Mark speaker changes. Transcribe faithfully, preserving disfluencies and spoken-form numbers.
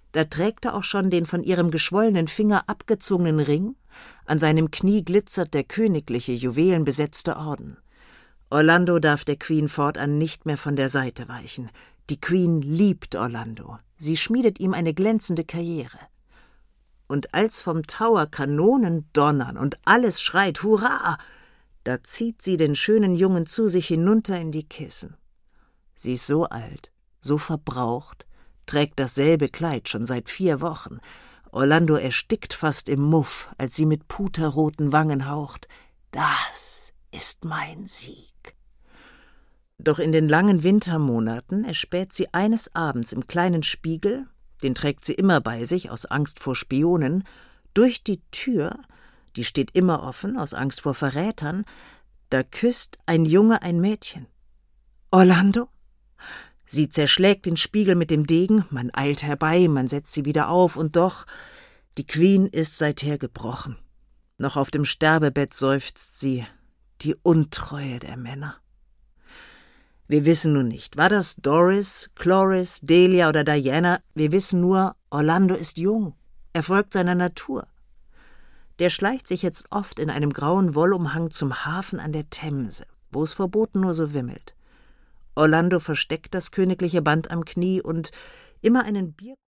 Speaker 1: Da trägt er auch schon den von ihrem geschwollenen Finger abgezogenen Ring, an seinem Knie glitzert der königliche, juwelenbesetzte Orden. Orlando darf der Queen fortan nicht mehr von der Seite weichen. Die Queen liebt Orlando, sie schmiedet ihm eine glänzende Karriere. Und als vom Tower Kanonen donnern und alles schreit »Hurra!«, da zieht sie den schönen Jungen zu sich hinunter in die Kissen. Sie ist so alt, so verbraucht, trägt dasselbe Kleid schon seit vier Wochen. Orlando erstickt fast im Muff, als sie mit puterroten Wangen haucht. »Das ist mein Sieg.« Doch in den langen Wintermonaten erspäht sie eines Abends im kleinen Spiegel, den trägt sie immer bei sich aus Angst vor Spionen, durch die Tür, die steht immer offen aus Angst vor Verrätern, da küsst ein Junge ein Mädchen. »Orlando?« Sie zerschlägt den Spiegel mit dem Degen, man eilt herbei, man setzt sie wieder auf, und doch, die Queen ist seither gebrochen. Noch auf dem Sterbebett seufzt sie, die Untreue der Männer. Wir wissen nun nicht, war das Doris, Chloris, Delia oder Diana, wir wissen nur, Orlando ist jung, er folgt seiner Natur. Der schleicht sich jetzt oft in einem grauen Wollumhang zum Hafen an der Themse, wo es vor Booten nur so wimmelt. Orlando versteckt das königliche Band am Knie und immer einen Bier